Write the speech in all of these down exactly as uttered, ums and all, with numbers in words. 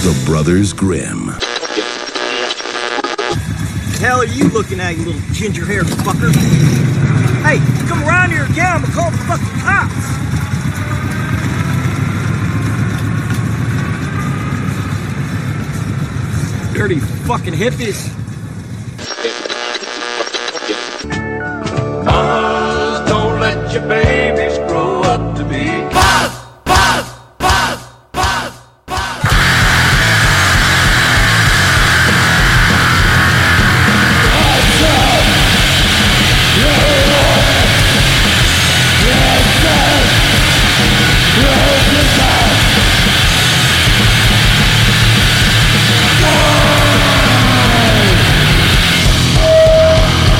The Brothers Grimm. Hell are you looking at, you little ginger-haired fucker? Hey, come around here again, I'm gonna call the fucking cops! Dirty fucking hippies. Mamas, don't let your babies grow up to be buzz, buzz, buzz, buzz, buzz.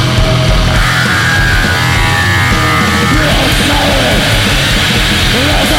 Let's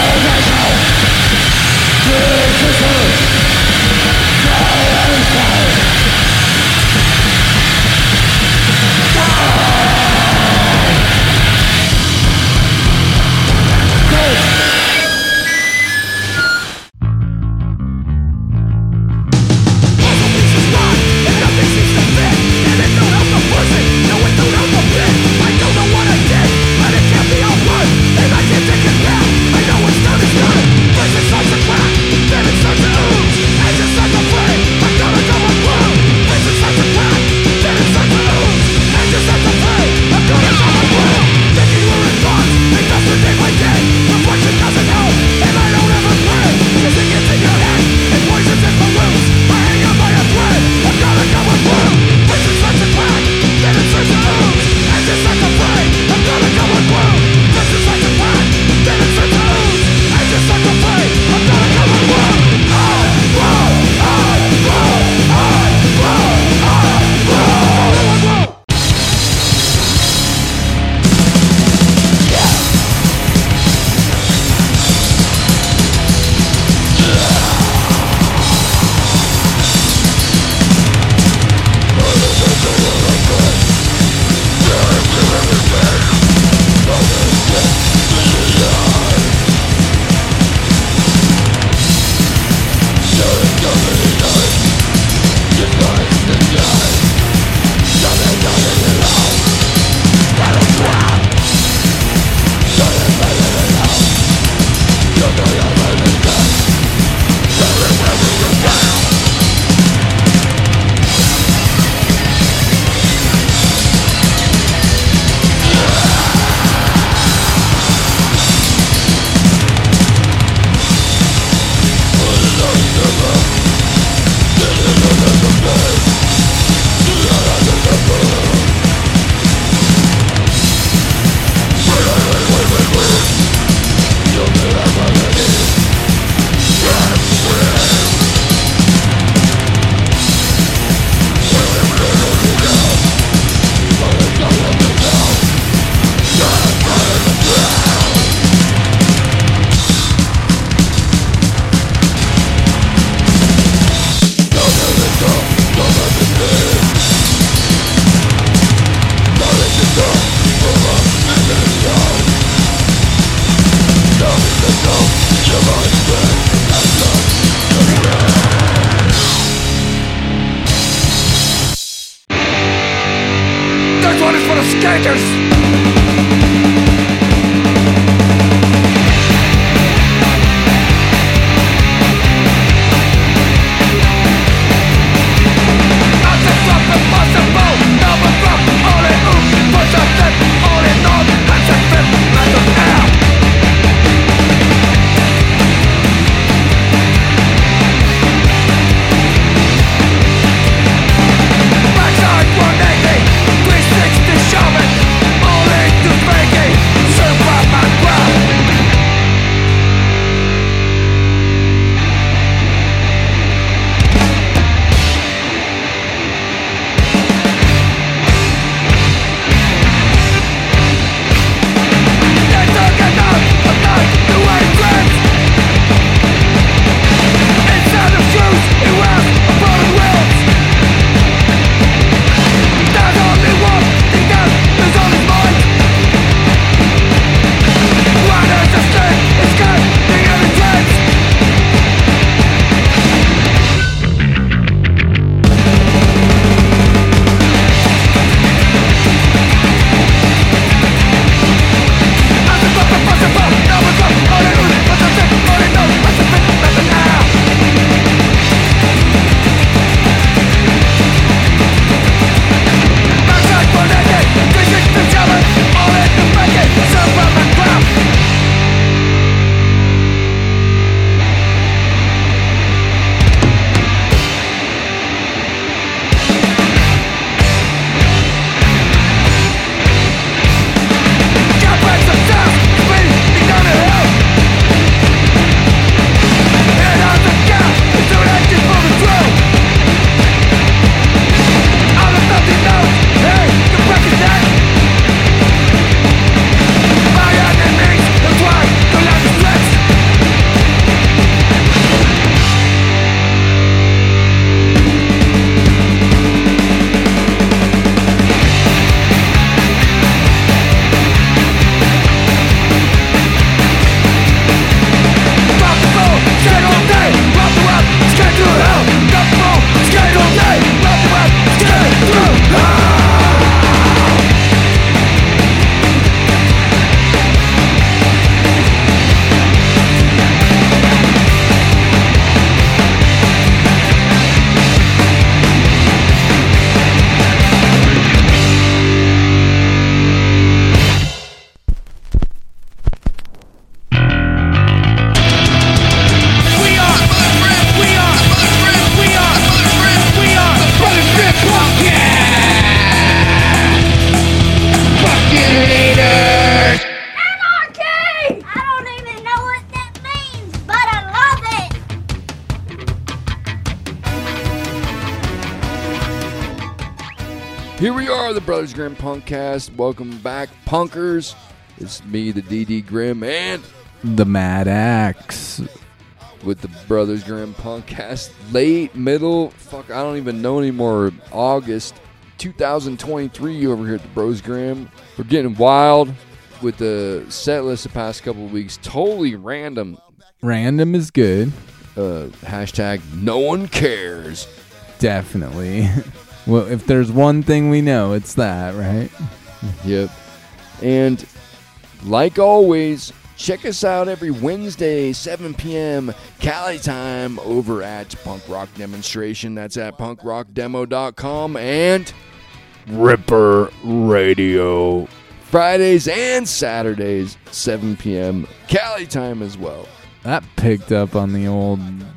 Here we are, the Brothers Grimm Punkcast. Welcome back, punkers. It's me, the D D Grimm, and the Mad Axe with the Brothers Grimm Punkcast. Late, middle, fuck, I don't even know anymore. August two thousand twenty-three over here at the Bros Grimm. We're getting wild with the set list the past couple of weeks. Totally random. Random is good. Uh, hashtag no one cares. Definitely. Well, if there's one thing we know, it's that, right? Yep. And like always, check us out every Wednesday, seven p.m. Cali time over at Punk Rock Demonstration. That's at punk rock demo dot com and Ripper Radio. Fridays and Saturdays, seven p.m. Cali time as well. That picked up on the old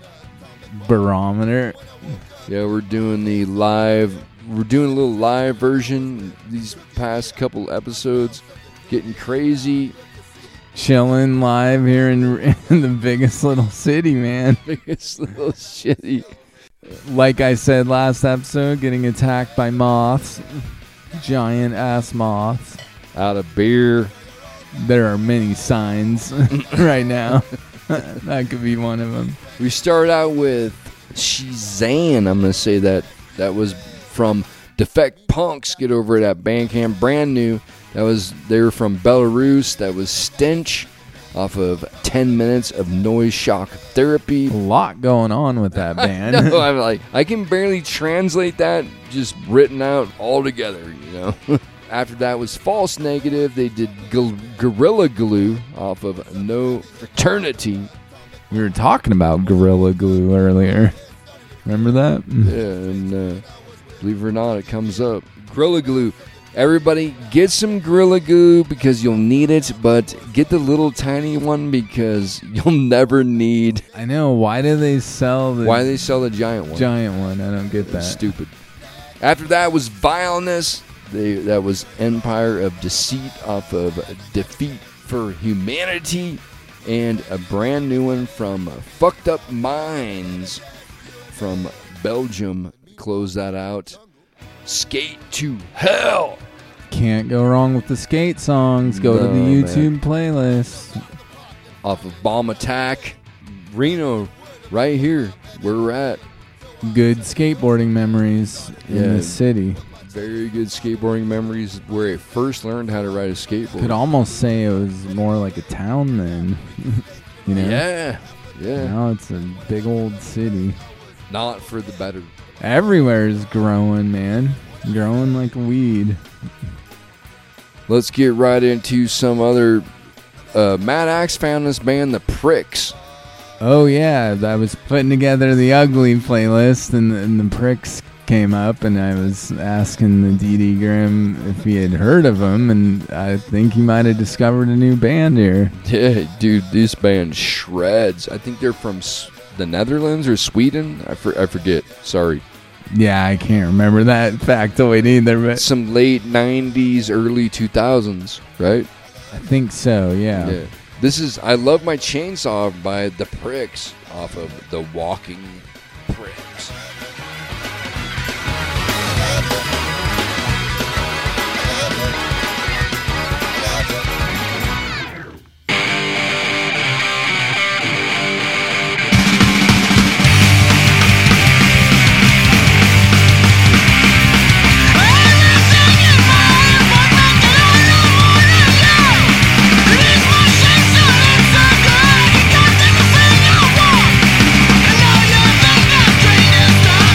barometer. Yeah, we're doing the live, we're doing a little live version these past couple episodes. Getting crazy. Chilling live here in, in the biggest little city, man. Biggest little shitty. Like I said last episode, getting attacked by moths. Giant ass moths. Out of beer. There are many signs right now. That could be one of them. We start out with Shizan. I'm going to say that. That was from Defect Punks. Get over it at Bandcamp. Brand new. That was, they were from Belarus. That was Stench off of ten minutes of Noise Shock Therapy. A lot going on with that band. No, I'm like, I can barely translate that just written out all together, you know. After that was False Negative. They did G- Gorilla Glue off of No Fraternity. We were talking about Gorilla Glue earlier. Remember that? Yeah, and uh, believe it or not, it comes up. Gorilla Glue. Everybody, get some Gorilla Glue because you'll need it, but get the little tiny one because you'll never need... I know. Why do they sell the... Why do they sell the giant one? Giant one. I don't get that. It's stupid. After that was Vileness. They, that was Empire of Deceit off of Defeat for Humanity. And a brand new one from Fucked Up Minds from Belgium. Close that out. Skate to Hell. Can't go wrong with the skate songs. Go No, to the YouTube man. playlist. Off of Bomb Attack. Reno, right here where we're at. Good skateboarding memories in Yeah. the city. Very good skateboarding memories where I first learned how to ride a skateboard. Could almost say it was more like a town then. You know? Yeah. Yeah. Now it's a big old city. Not for the better. Everywhere is growing, man. Growing like weed. Let's get right into some other... Uh, Mad Axe found this band, The Pricks. Oh, yeah. I was putting together the Ugly playlist, and, and the Pricks came up, and I was asking the D D Grimm if he had heard of them, and I think he might have discovered a new band here. Yeah, dude, this band shreds. I think they're from S- the Netherlands or Sweden. I, for- I forget. Sorry. Yeah, I can't remember that factoid either, but Some late nineties, early two thousands, right? I think so, yeah. Yeah. This is I Love My Chainsaw by The Pricks off of The Walking Pricks. I know you think I'm trained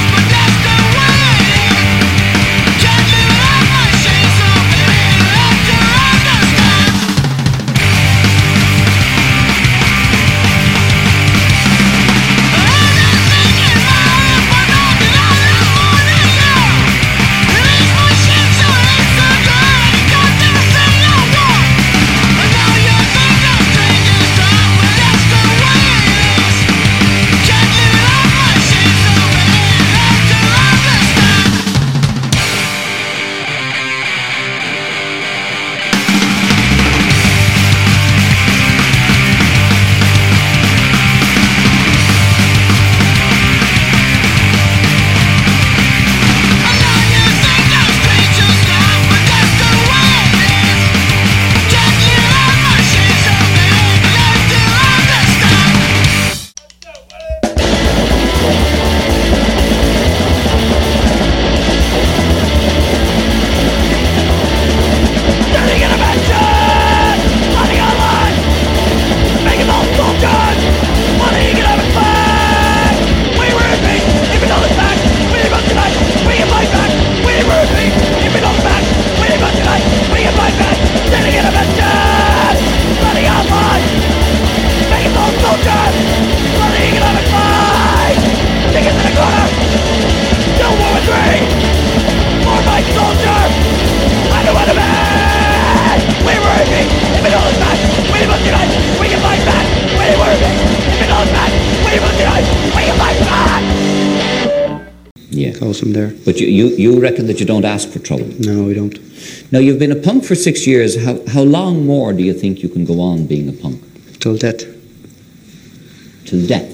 Yeah. Cause them there. But you, you, you reckon that you don't ask for trouble? No, we don't. Now, you've been a punk for six years. How, how long more do you think you can go on being a punk? Till death. Till death?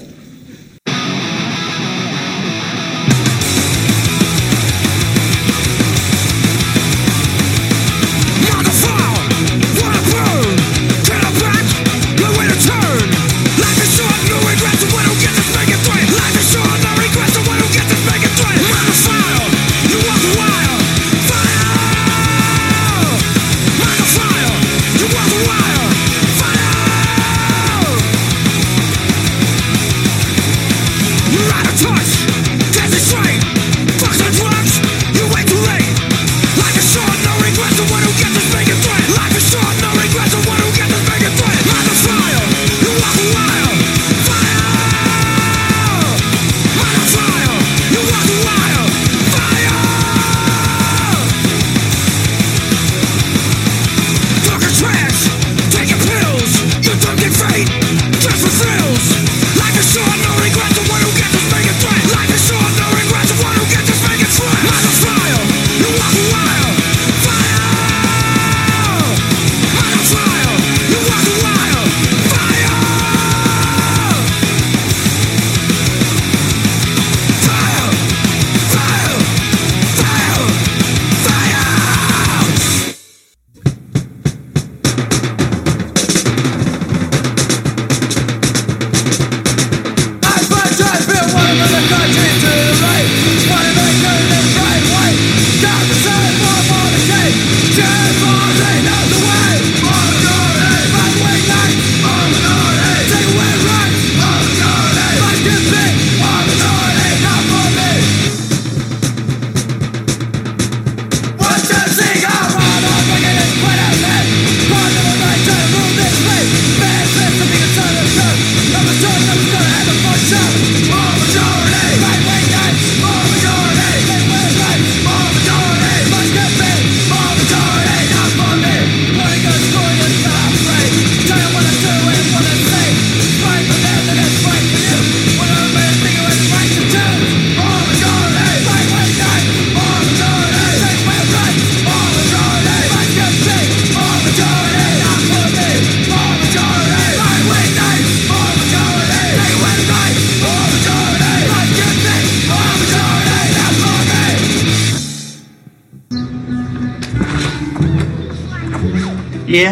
Yeah?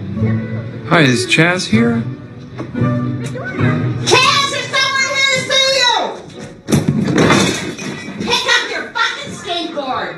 Hi, is Chaz here? Chaz, there's someone here to see you! Pick up your fucking skateboard!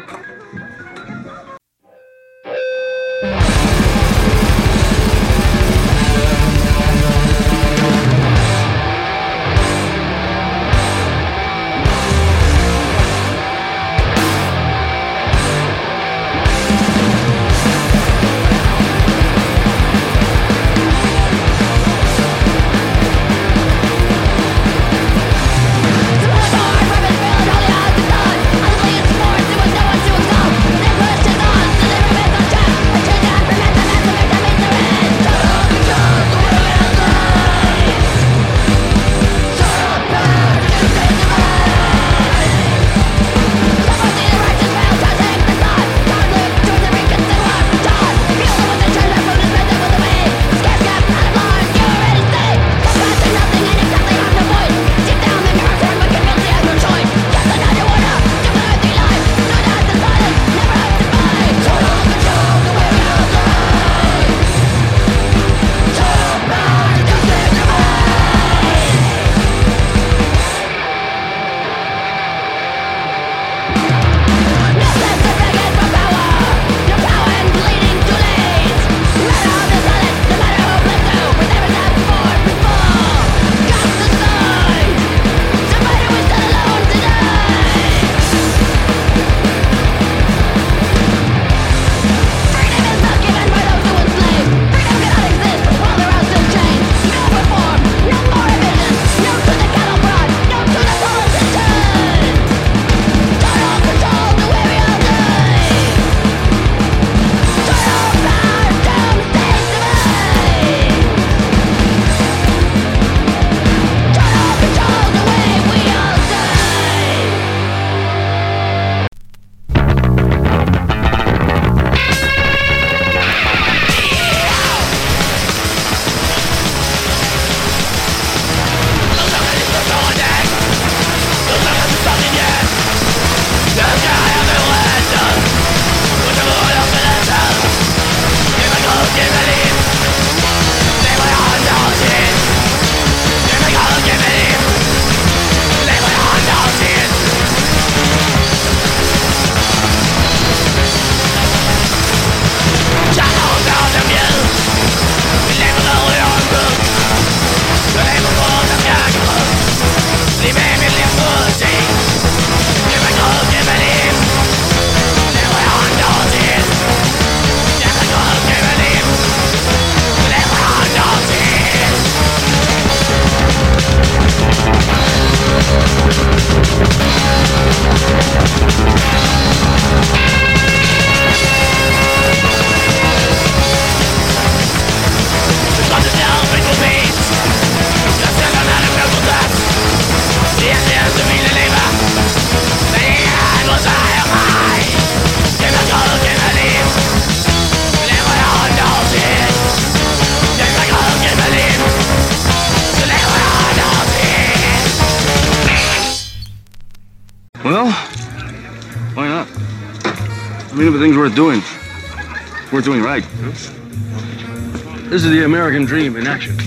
Well, why not? I mean, everything's worth doing. Worth doing right. This is the American dream in action.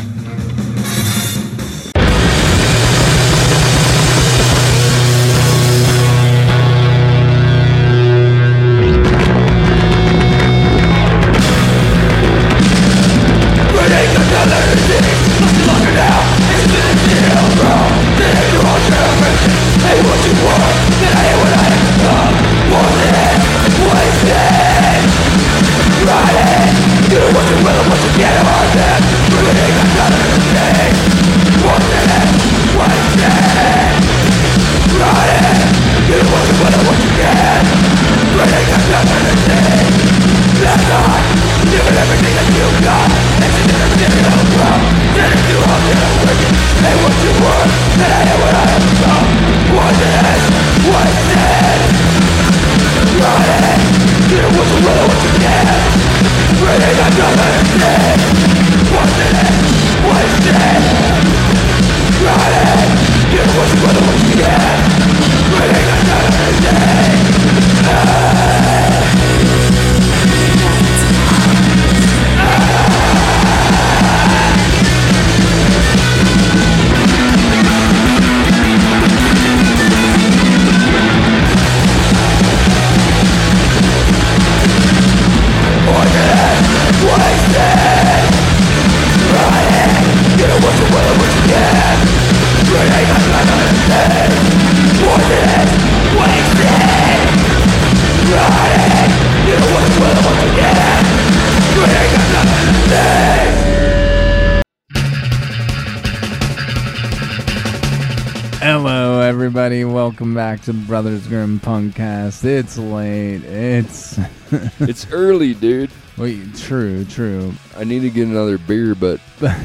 Hello, everybody. Welcome back to Brothers Grimm Punkcast. It's late. It's It's early, dude. wait. True, true. I need to get another beer, but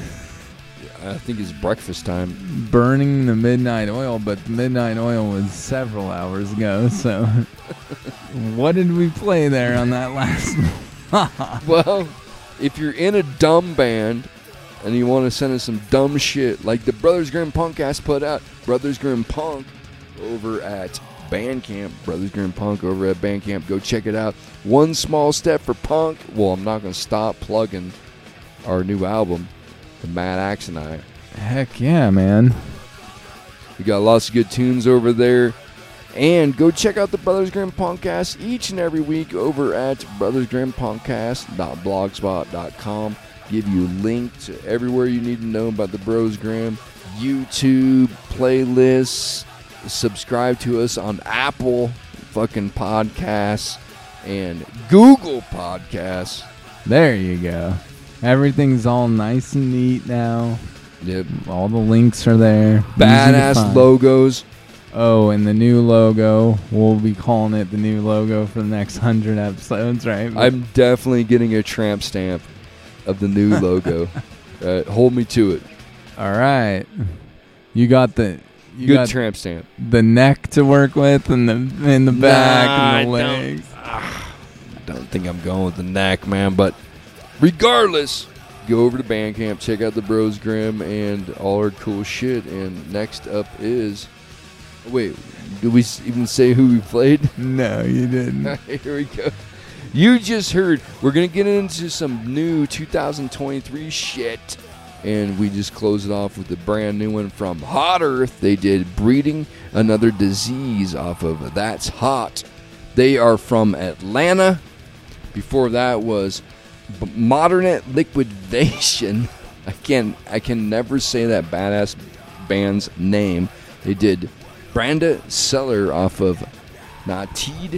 I think it's breakfast time. Burning the midnight oil, but the midnight oil was several hours ago. So, what did we play there on that last? Well, if you're in a dumb band and you want to send us some dumb shit, like the Brothers Grimm Punkcast put out, Brothers Grimm Punk over at Bandcamp, Brothers Grimm Punk over at Bandcamp. Go check it out. One small step for punk. Well, I'm not going to stop plugging our new album, The Mad Axe and I. Heck yeah, man. We got lots of good tunes over there. And go check out the Brothers Grimm Punkcast each and every week over at brothers grimm punkcast dot blogspot dot com. Give you a link to everywhere you need to know about the Bros Grimm, YouTube, playlists. Subscribe to us on Apple fucking Podcasts and Google Podcasts. There you go. Everything's all nice and neat now. Yep. All the links are there. Easy to Badass find. logos. Oh, and the new logo. We'll be calling it the new logo for the next hundred episodes, right? I'm definitely getting a tramp stamp of the new logo. Uh, hold me to it. All right. You got the you Good got tramp stamp. the neck to work with, and the in the back Nah, and the I don't. legs. Don't think I'm going with the neck, man. But regardless, go over to Bandcamp, check out the Bros Grimm and all our cool shit. And next up is, wait, did we s- even say who we played? No, you didn't. Here we go. You just heard. We're gonna get into some new two thousand twenty-three shit, and we just close it off with a brand new one from Hot Earth. They did "Breeding Another Disease" off of "That's Hot." They are from Atlanta. Before that was B- Modernate Liquidation. I can I can never say that badass band's name. They did Branda Seller off of Nateed.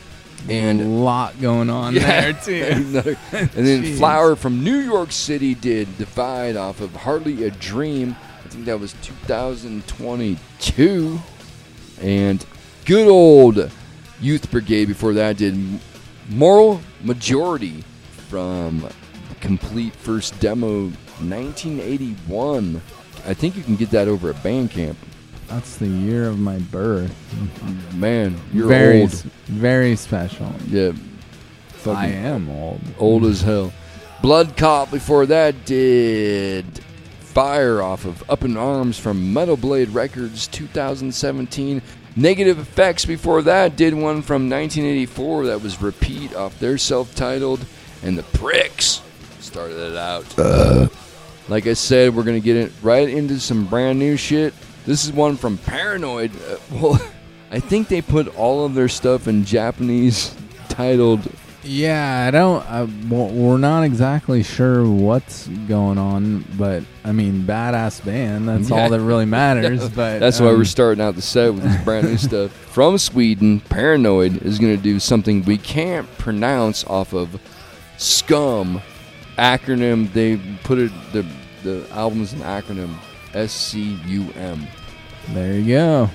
And a lot going on yeah, there too. another- and then Jeez. Flower from New York City did Divide off of Hardly a Dream. I think that was two thousand twenty-two. And good old Youth Brigade before that did Moral Majority from Complete First Demo nineteen eighty-one. I think you can get that over at Bandcamp. That's the year of my birth. Man, you're very, old. s- very special. Yeah. I Fucking am old. Old as hell. Blood Cop before that did Fire off of Up in Arms from Metal Blade Records two thousand seventeen. Negative Effects before that did one from nineteen eighty-four that was Repeat off their self-titled, and the Pricks started it out. Uh. Like I said, we're going to get it right into some brand new shit. This is one from Paranoid. Uh, well, I think they put all of their stuff in Japanese titled. Yeah, I don't. I, well, we're not exactly sure what's going on, but I mean, badass band. That's Yeah. all that really matters. But That's um, why we're starting out the set with this brand new stuff. From Sweden, Paranoid is going to do something we can't pronounce off of Scum acronym. They put it, the, the album's an acronym, S C U M. There you go.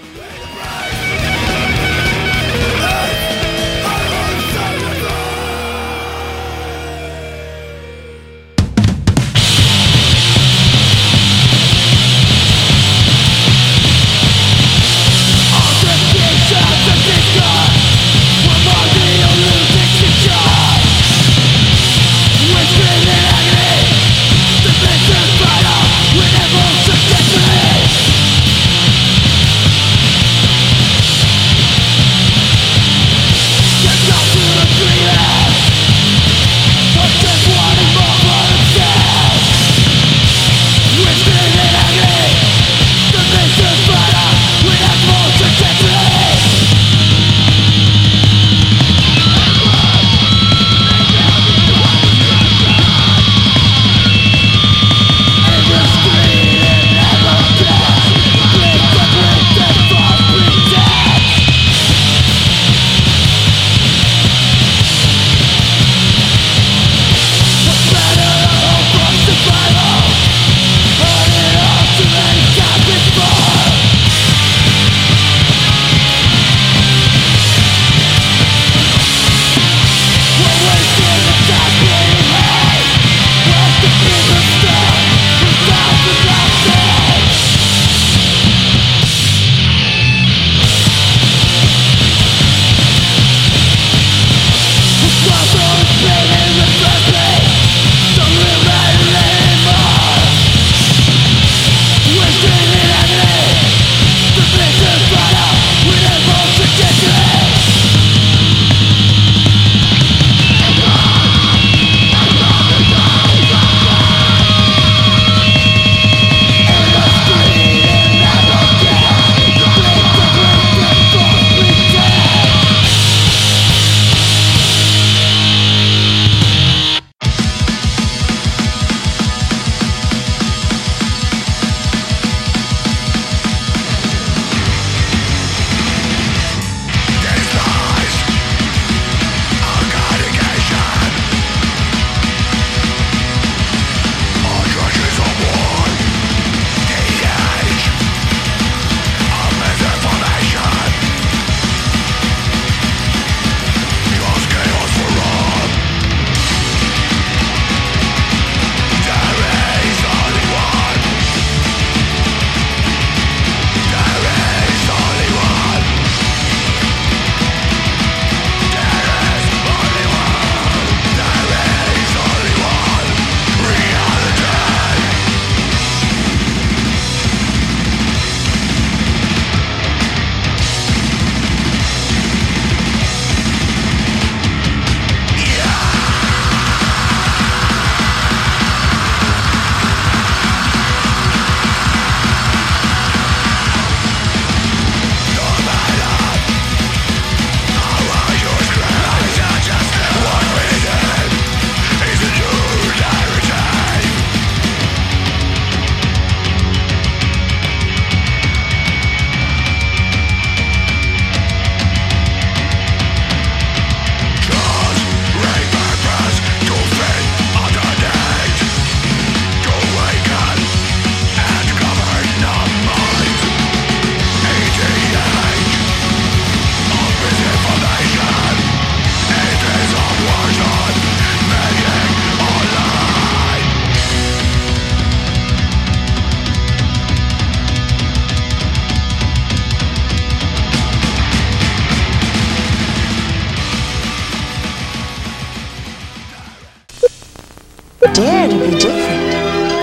Dare to be different.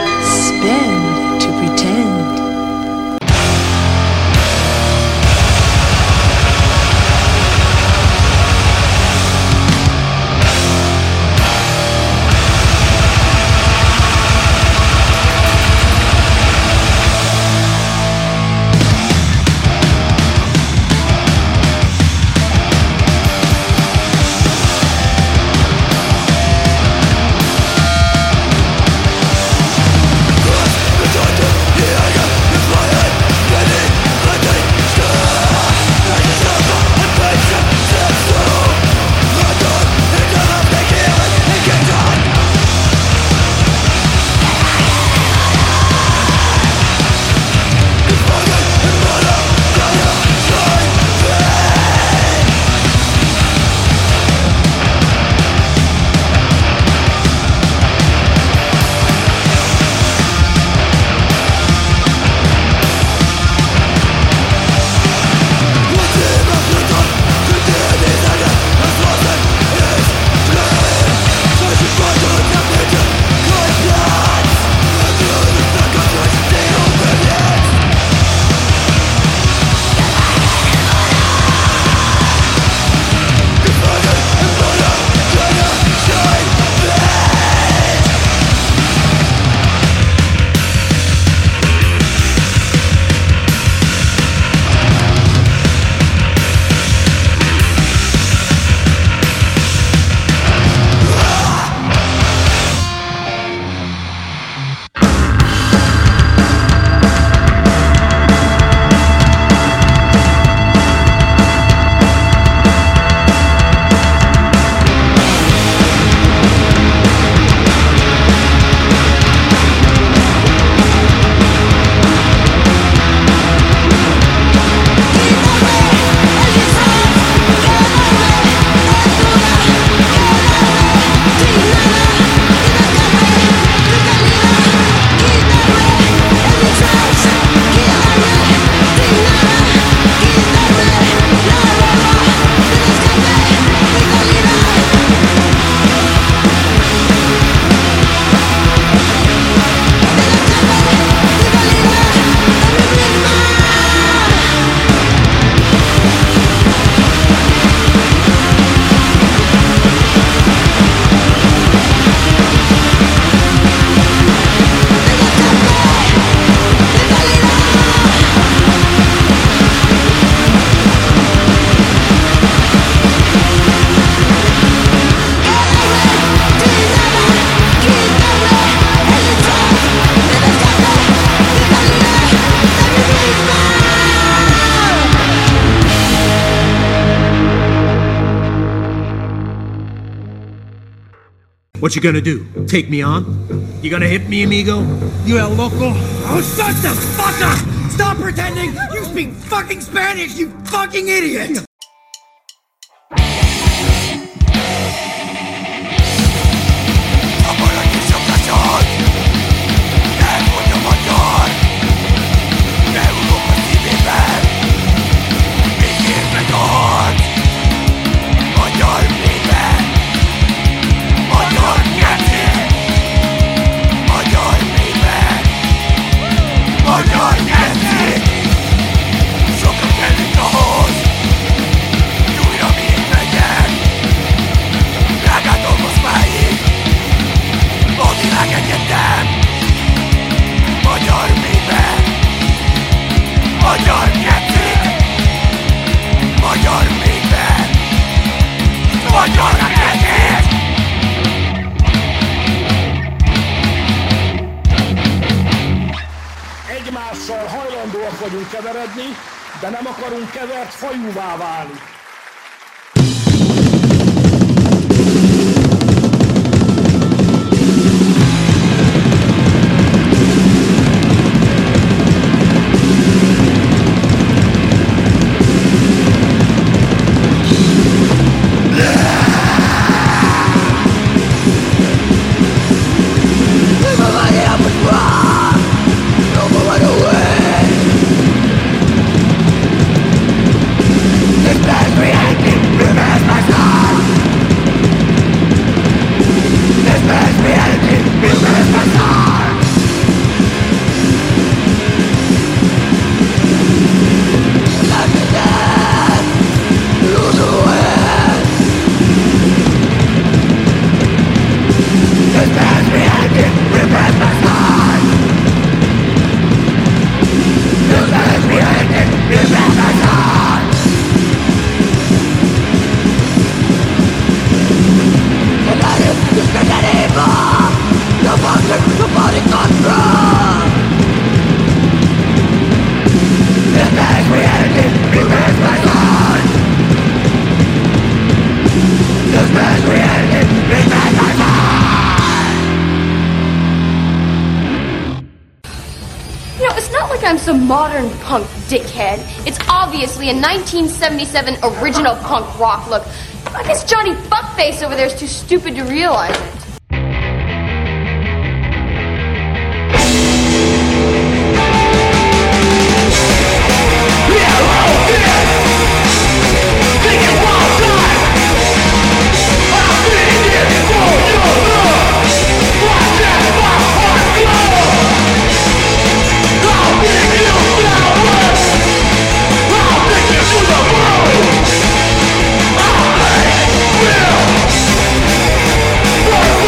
Spin to pretend. What you gonna do? Take me on? You gonna hit me, amigo? You el loco? Oh, shut the fuck up! Stop pretending you speak fucking Spanish, you fucking idiot! Egymással hajlandóak vagyunk keveredni, de nem akarunk kevert fajúvá válni. I'm some modern punk dickhead. It's obviously a nineteen seventy-seven original punk rock look. I guess Johnny Fuckface over there is too stupid to realize it. We'll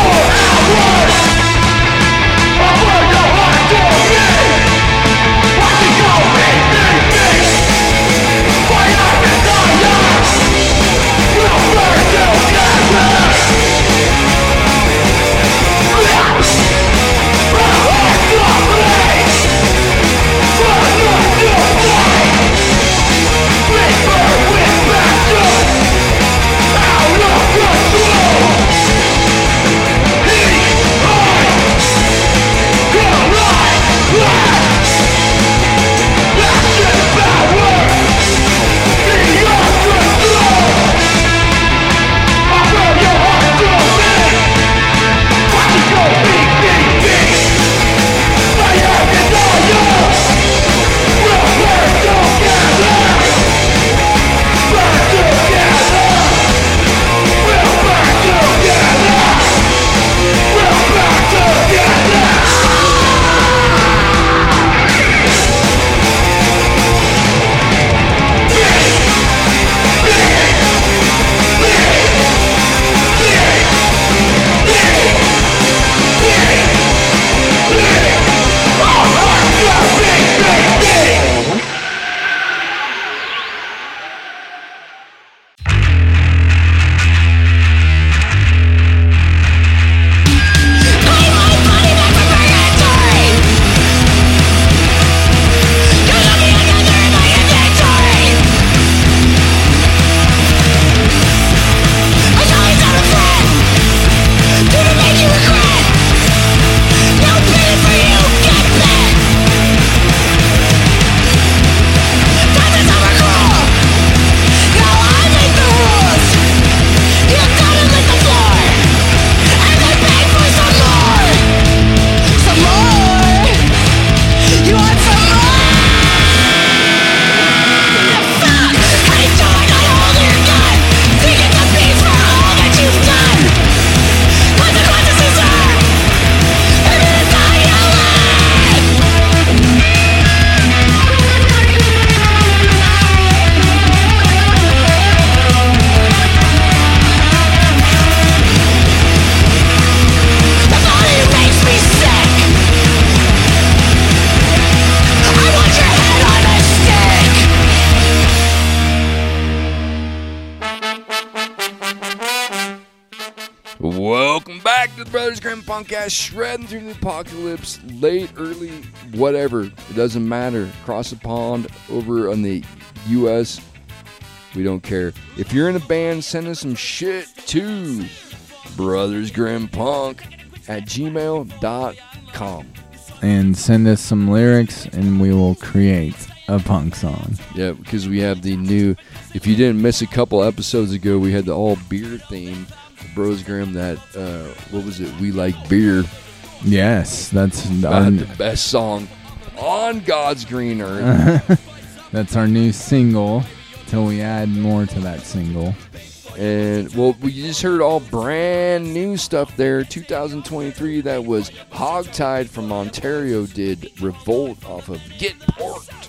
to the Brothers Grimm Punkcast, shredding through the apocalypse, late, early, whatever. It doesn't matter. Across the pond, over on the U S, we don't care. If you're in a band, send us some shit to brothersgrimpunk at gmail dot com. And send us some lyrics, and we will create a punk song. Yeah, because we have the new, if you didn't miss a couple episodes ago, we had the all beer theme. Bros Grimm, that, uh, what was it? We Like Beer. Yes, that's our, the best song on God's green earth. That's our new single, till we add more to that single. And, well, we just heard all brand new stuff there. two thousand twenty-three, that was Hogtied from Ontario did Revolt off of Get Porked.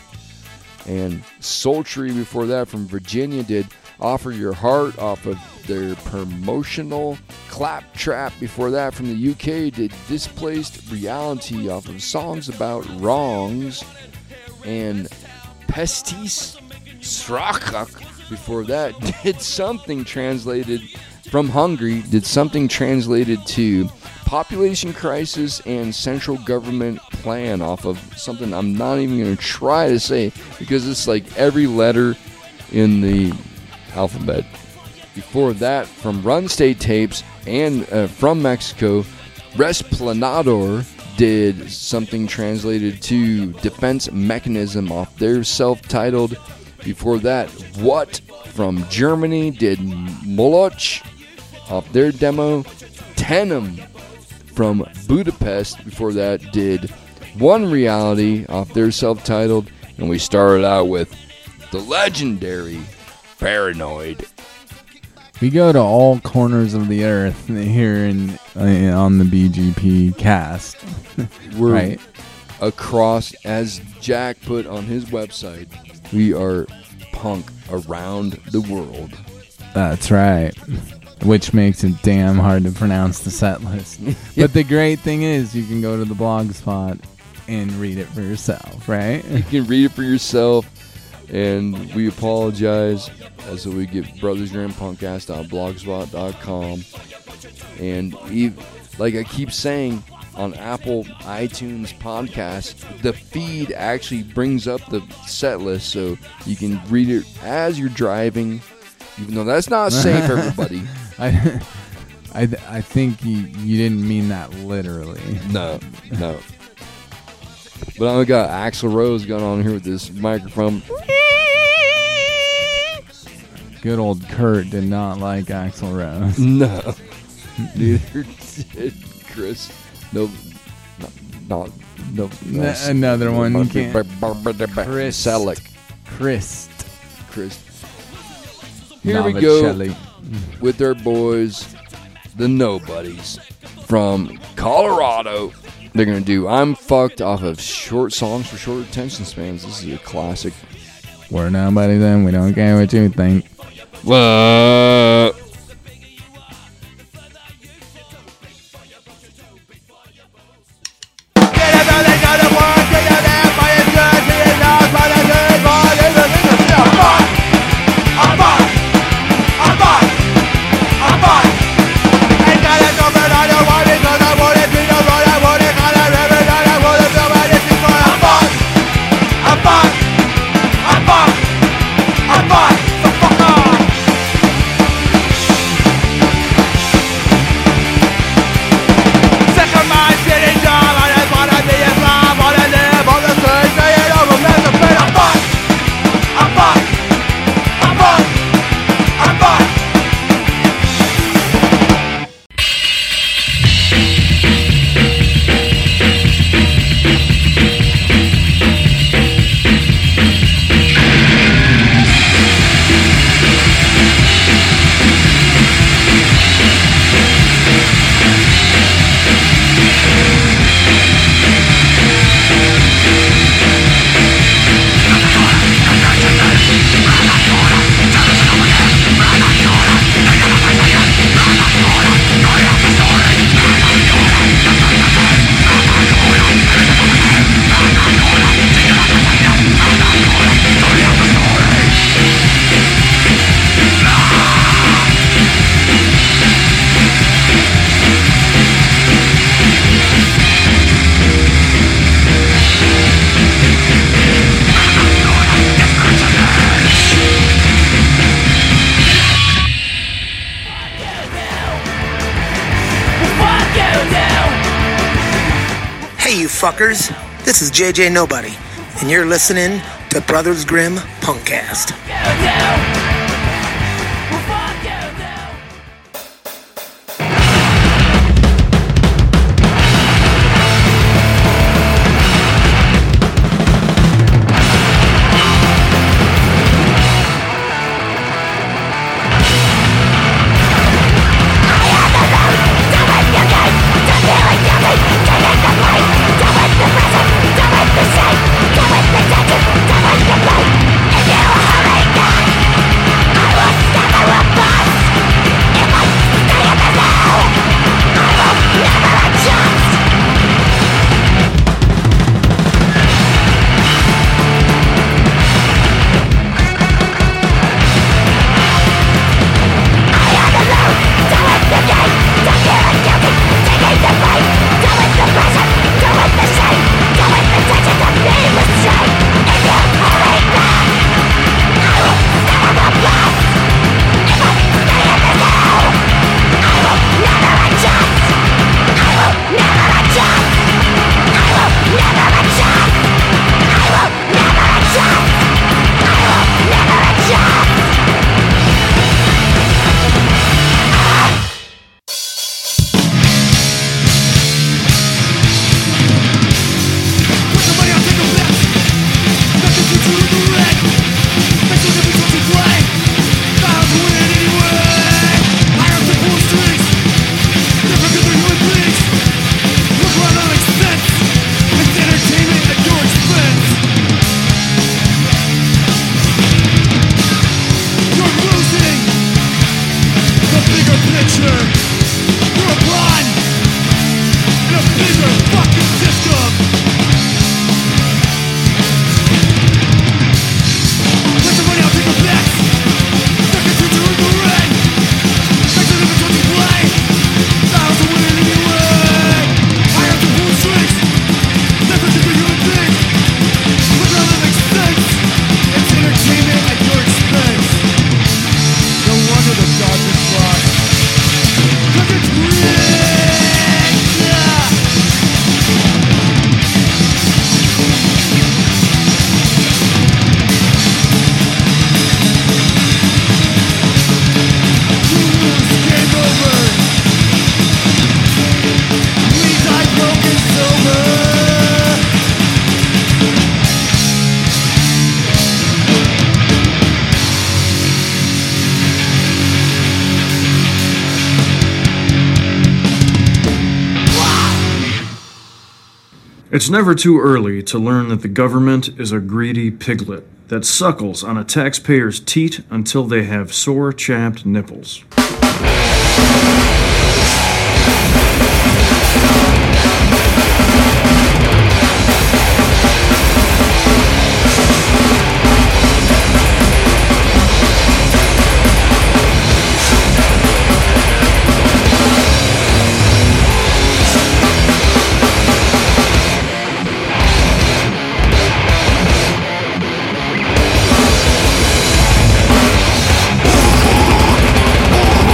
And Sultry before that from Virginia did Offer Your Heart off of their promotional. Claptrap before that from the U K did Displaced Reality off of Songs About Wrongs. And Pestis Strakak before that did something translated from Hungary, did something translated to Population Crisis and Central Government Plan off of something I'm not even going to try to say because it's like every letter in the alphabet. Before that, from Run State Tapes and uh, from Mexico, Resplanador did something translated to Defense Mechanism off their self-titled. Before that, What from Germany did Moloch off their demo. Tenem from Budapest before that did One Reality off their self-titled. And we started out with the legendary Paranoid. We go to all corners of the earth here in uh, on the B G P cast. We're right across, as Jack put on his website, we are punk around the world. That's right. Which makes it damn hard to pronounce the set list. But the great thing is you can go to the blog spot and read it for yourself, right? You can read it for yourself. And we apologize as we get brothersgrimppunkcast dot blogspot dot com. And even, like I keep saying, on Apple iTunes podcast, the feed actually brings up the set list so you can read it as you're driving, even though that's not safe, everybody. I, I, I think you, you didn't mean that literally. No, no. But I got Axl Rose going on here with this microphone. Good old Kurt did not like Axl Rose. No. Neither did Chris. No. Not. No. no N- another one. You can't. Chris Selleck. Chris. Chris. Here we go with their boys, the Nobodies from Colorado. They're going to do I'm Fucked off of Short Songs for Short Attention Spans. This is a classic. We're nobody then. We don't care what you think. What? I'm fuckers. This is J J Nobody, and you're listening to Brothers Grimm Punkcast. It's never too early to learn that the government is a greedy piglet that suckles on a taxpayer's teat until they have sore, chapped nipples. Whoa!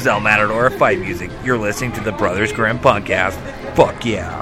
Cell Matador of fight music. You're listening to the Brothers Grimm Punkcast. Fuck yeah.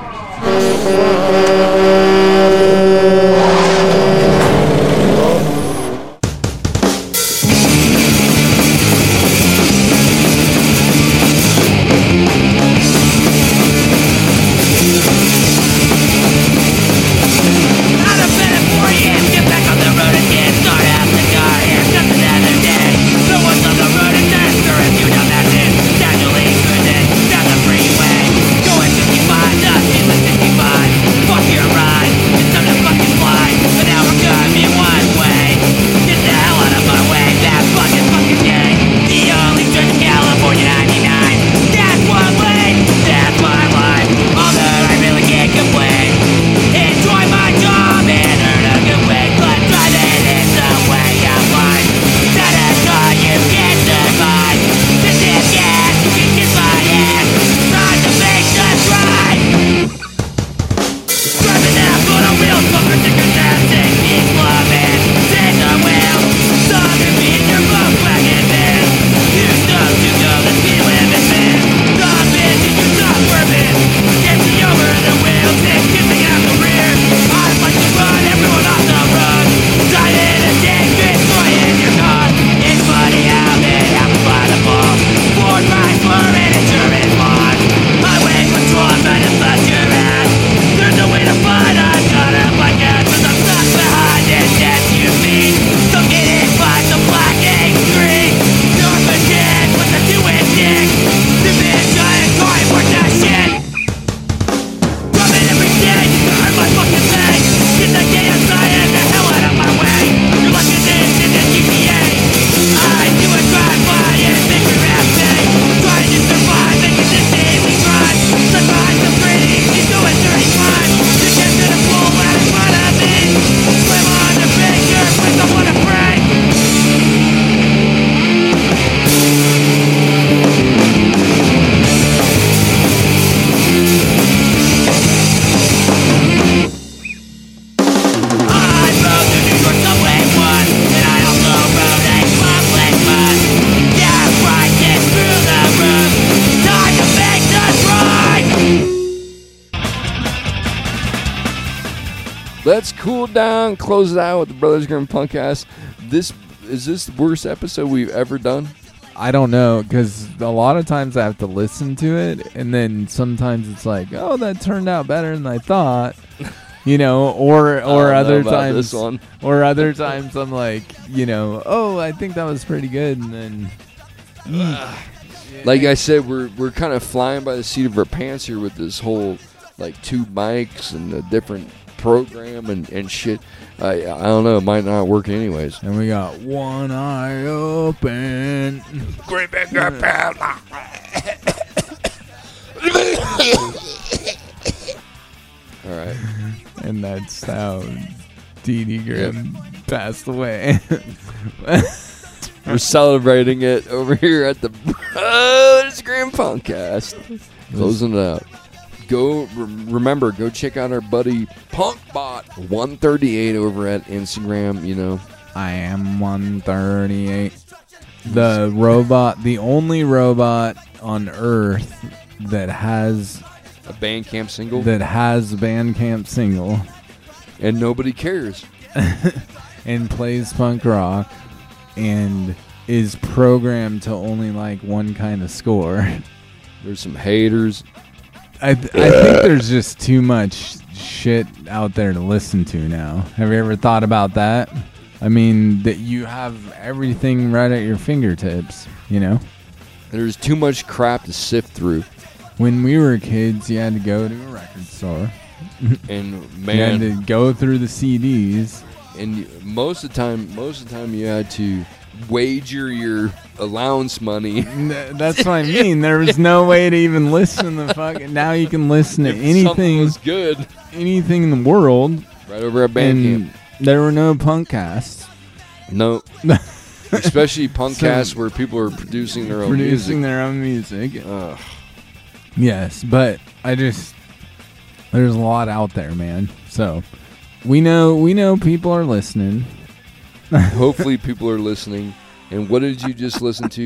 Let's cool down, close it out with the Brothers Grimm Punkcast. This is this the worst episode we've ever done? I don't know, because a lot of times I have to listen to it, and then sometimes it's like, oh, that turned out better than I thought, you know, or or other times, this one. or other times I'm like, you know, oh, I think that was pretty good, and then, uh, like I said, we're we're kind of flying by the seat of our pants here with this whole like two mics and the different program and, and shit. I I don't know, it might not work anyways. And we got one eye open. Great big pal. All right. And that's how Dee Dee Grimm yep. passed away. We're celebrating it over here at the Brothers Grimm Punkcast. Closing it out. Go re- remember, go check out our buddy Punkbot one thirty-eight over at Instagram. You know, I am one thirty-eight. The robot, the only robot on Earth that has a Bandcamp single. That has a Bandcamp single, and nobody cares. And plays punk rock, and is programmed to only like one kind of score. There's some haters. I th- I think there's just too much shit out there to listen to now. Have you ever thought about that? I mean, that you have everything right at your fingertips, you know? There's too much crap to sift through. When we were kids, you had to go to a record store. And, man... You had to go through the C Ds. And most of the time, most of the time you had to wager your allowance money. That's what I mean. There was no way to even listen to the fucking. Now you can listen to if anything. Was good. Anything in the world. Right over at Bandcamp. There were no punkcasts. No. Especially punkcasts so, where people are producing their own producing music. Producing their own music. Ugh. Yes, but I just there's a lot out there, man. So we know we know people are listening. Hopefully people are listening. And what did you just listen to?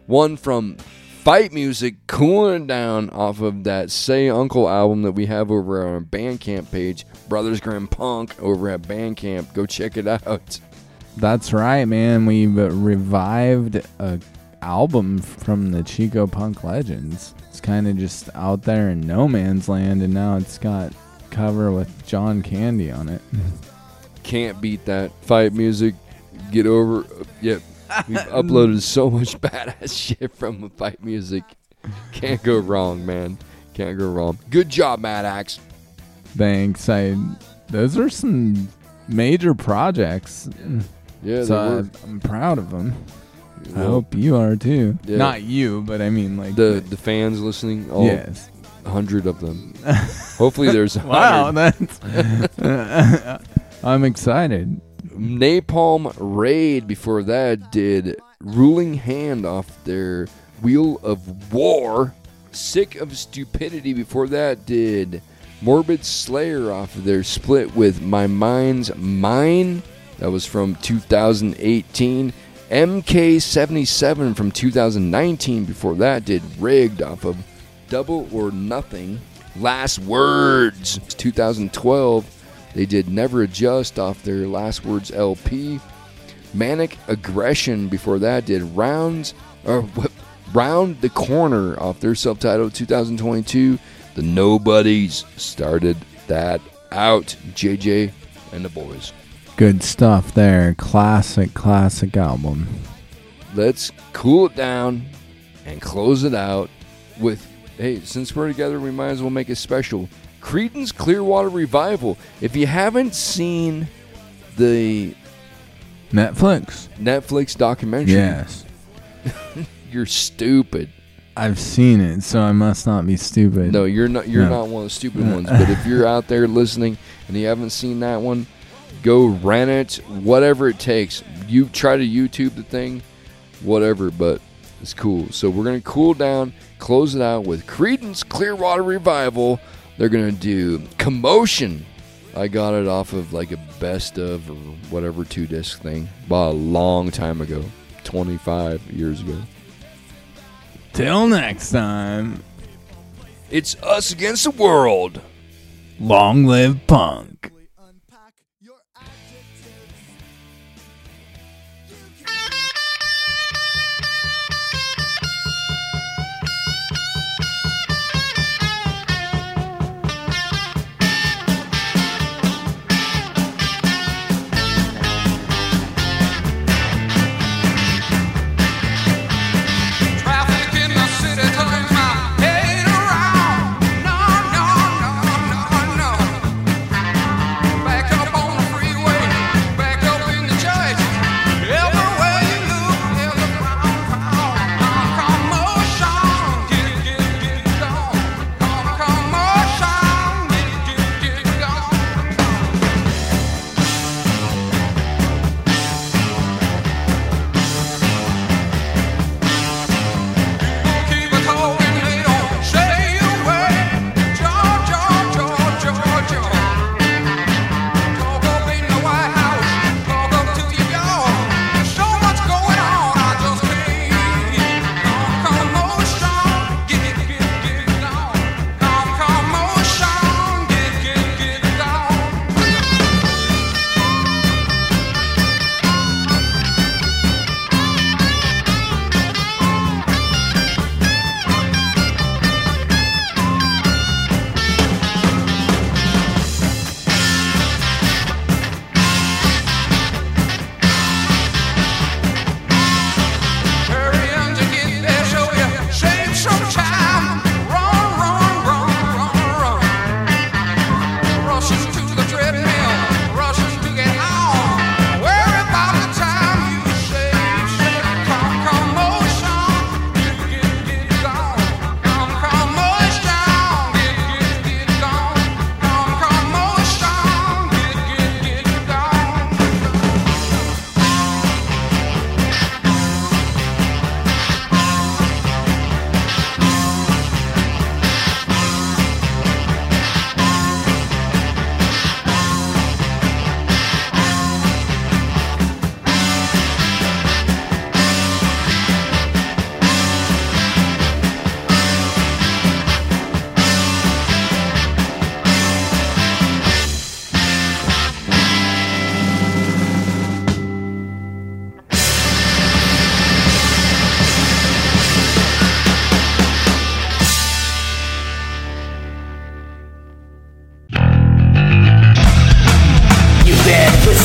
one from Fight Music, Cooling It Down, off of that Say Uncle album that we have over on our Bandcamp page, Brothers Grimm Punk over at Bandcamp. Go check it out. That's right, man. We've revived a album from the Chico Punk Legends. It's kind of just out there in no man's land, and now it's got cover with John Candy on it. Can't beat that. Fight Music, get over. Yeah, we've uploaded so much badass shit from Fight Music. Can't go wrong, man. Can't go wrong. Good job, Mad Axe. Thanks. I. Those are some major projects. Yeah, so they were. I, I'm proud of them. I Well, hope you are too. yeah. Not you, but I mean like The the fans listening, all Yes. hundred of them. Hopefully there's a Wow, hundred. that's I'm excited. Napalm Raid before that did Ruling Hand off their Wheel of War. Sick of Stupidity before that did Morbid Slayer off of their split with My Mind's Mine. That was from two thousand eighteen. M K seventy-seven from two thousand nineteen before that did Rigged off of Double or Nothing. Last Words two thousand twelve. They did Never Adjust off their Last Words L P. Manic Aggression before that did Rounds or what, Round the Corner off their self-titled two thousand twenty-two. The Nobodies started that out. J J and the boys. Good stuff there. Classic, classic album. Let's cool it down and close it out with, hey, since we're together, we might as well make it special. Creedence Clearwater Revival. If you haven't seen the Netflix Netflix documentary, Yes. you're stupid. I've seen it, so I must not be stupid. No, you're not. You're No. not one of the stupid ones. But if you're out there listening and you haven't seen that one, go rent it. Whatever it takes. You try to YouTube the thing, whatever. But it's cool. So we're gonna cool down, close it out with Creedence Clearwater Revival. They're gonna do Commotion. I got it off of like a best of or whatever two disc thing. Bought a long time ago, twenty-five years ago. Till next time. It's us against the world. Long live punk. Traffic in the city turning my head around. No, no, no, no, no.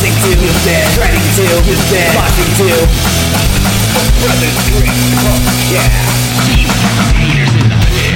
listening to, use this, threading to, use this, watching to. Brothers Grimm, yeah. Haters in the pit.